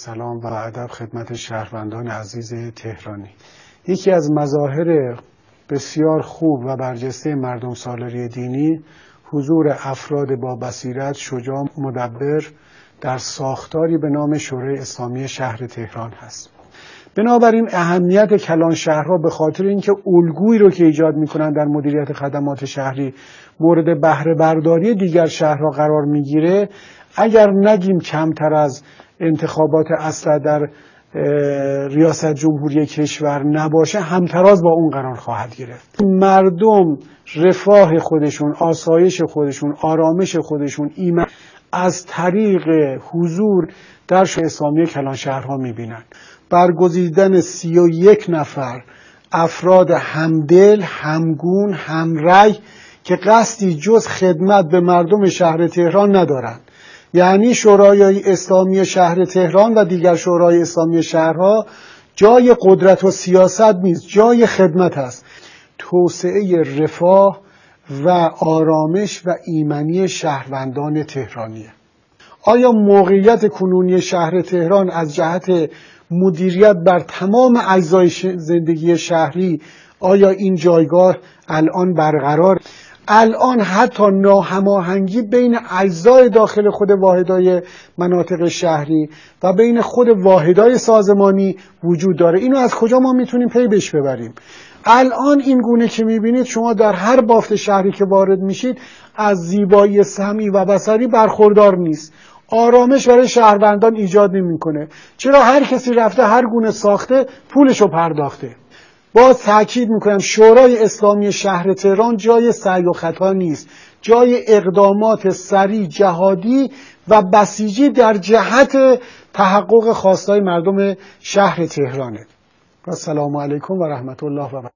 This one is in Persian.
سلام و ادب خدمت شهروندان عزیز تهرانی. یکی از مظاهر بسیار خوب و برجسته مردم سالاری دینی حضور افراد با بصیرت، شجاع، مدبر در ساختاری به نام شورای اسلامی شهر تهران هست. بنابراین اهمیت کلان شهرها به خاطر اینکه الگویی رو که ایجاد میکنن در مدیریت خدمات شهری مورد بهره برداری دیگر شهرها قرار میگیره، اگر نگیم کمتر از انتخابات اصل در ریاست جمهوری کشور نباشه، همتراز با اون قرار خواهد گرفت. مردم رفاه خودشون، آسایش خودشون، آرامش خودشون ایمن از طریق حضور در شورای اسلامی کلان شهرها میبینن. برگزیدن 31 نفر افراد همدل، همگون، همرأی که قصدی جز خدمت به مردم شهر تهران ندارند. یعنی شورای اسلامی شهر تهران و دیگر شورای اسلامی شهرها جای قدرت و سیاست نیست، جای خدمت است. توسعه رفاه و آرامش و ایمنی شهروندان تهرانیه. آیا موقعیت کنونی شهر تهران از جهت مدیریت بر تمام اجزای زندگی شهری، آیا این جایگاه الان برقرار؟ الان حتی ناهماهنگی بین اجزای داخل خود واحدهای مناطق شهری و بین خود واحدهای سازمانی وجود داره. اینو از کجا ما میتونیم پی بش ببریم؟ الان این گونه که میبینید شما در هر بافت شهری که وارد میشید از زیبایی سمعی و بصری برخوردار نیست. آرامش برای شهروندان ایجاد نمیکنه. چرا؟ هر کسی رفته هر گونه ساخته پولشو پرداخته. باز تأکید میکنم شورای اسلامی شهر تهران جای سعی و خطا نیست، جای اقدامات سریع، جهادی و بسیجی در جهت تحقق خواستای مردم شهر تهرانه. و السلام علیکم و رحمت الله و برکاته.